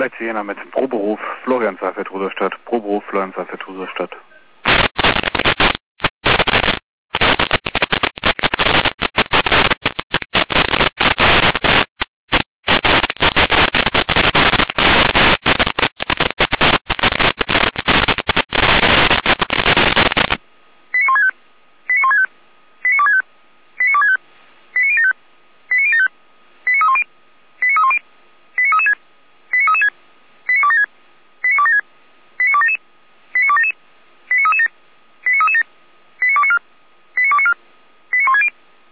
Michael Jena mit Pro Beruf Florian Seifert Ruderstadt. Pro Beruf Florian Seifert Ruderstadt.